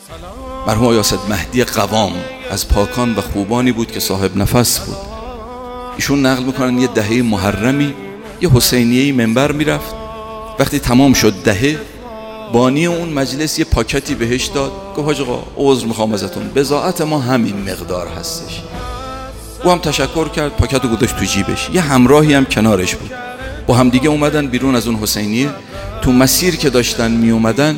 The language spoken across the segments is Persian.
مرحوم آیاست مهدی قوام از پاکان و خوبانی بود که صاحب نفس بود. ایشون نقل میکنن یه دهه محرمی یه حسینیه‌ای منبر میرفت. وقتی تمام شد دهه، بانی اون مجلس یه پاکتی بهش داد، گفت حاج آقا عذر میخوام ازتون، بضاعت ما همین مقدار هستش. او هم تشکر کرد، پاکت رو گذاشت تو جیبش. یه همراهی هم کنارش بود، با هم دیگه اومدن بیرون از اون حسینیه. تو مسیر که داشتن می اومدن،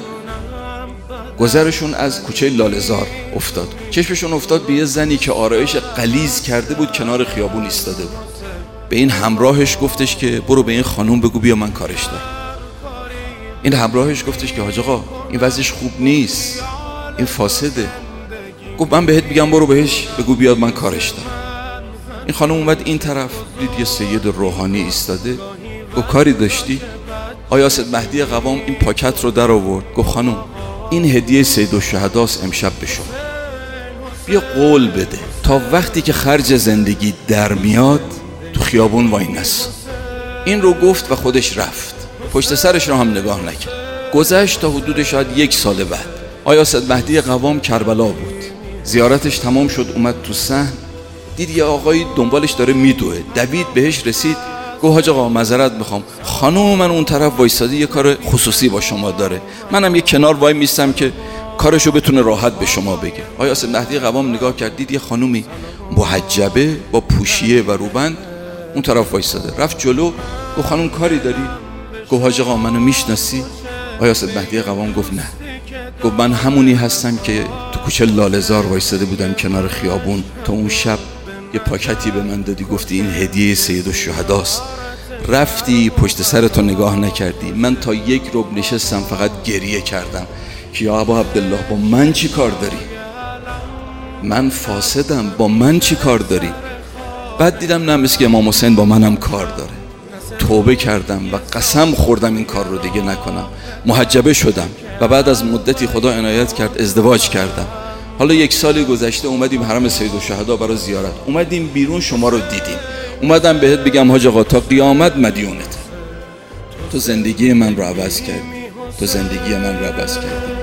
گذرشون از کوچه لاله‌زار افتاد. چشمشون افتاد به یه زنی که آرایش غلیظ کرده بود، کنار خیابون ایستاده بود. به این همراهش گفتش که برو به این خانوم بگو بیا من کارش دارم. این همراهش گفتش که حاج آقا این وضعش خوب نیست، این فاسده. گفت من بهت میگم برو بهش بگو بیاد من کارش دارم. این خانم اومد این طرف، دید یه سید روحانی ایستاده. گفت کاری داشتی؟ آیاست مهدی قوام این پاکت رو در آورد، گفت خانم این هدیه سید الشهداست امشب به شما، بیا قول بده تا وقتی که خرج زندگی در میاد تو خیابون وای نس. این رو گفت و خودش رفت، پشت سرش رو هم نگاه نکرد. گذشت تا حدود شاید 1 سال بعد، آیاست مهدی قوام کربلا بود. زیارتش تمام شد، اومد تو صحن، دید یه آقایی دنبالش داره میدوه، دوید بهش رسید، گفت حاج آقا معذرت میخوام، خانوم من اون طرف وایساده یه کار خصوصی با شما داره، منم یه کنار وای میستم که کارشو بتونه راحت به شما بگه. آیاست مهدی قوام نگاه کرد، دید یه خانومی محجبه با پوشیه و روبند اون طرف وایساده. رفت جلو، گفت خانوم کاری داری؟ گفت حاج آقا منو میشناسی؟ آیاست مهدی قوام گفت نه. گفت من همونی هستم که تو کوچه لاله‌زار وایساده بودم کنار خیابون، تا اون شب یه پاکتی به من دادی، گفتی این هدیه سید الشهداست، رفتی پشت سرتو نگاه نکردی. من تا 1 ربع نشستم فقط گریه کردم که یا ابا عبدالله با من چی کار داری؟ من فاسدم، با من چی کار داری؟ بعد دیدم نه، مثل که امام حسین با منم کار داره. توبه کردم و قسم خوردم این کار رو دیگه نکنم. محجبه شدم و بعد از مدتی خدا عنایت کرد ازدواج کردم. حالا 1 سالی گذشته اومدیم حرم سید الشهدا برای زیارت، اومدیم بیرون شما رو دیدیم، اومدم بهت بگم حاج آقا تا قیامت مدیونت، تو زندگی من رو عوض کردی، تو زندگی من رو عوض کردی.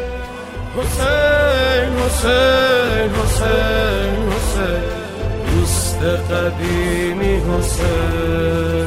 حسین حسین حسین حسین دوست قدیمی حسین.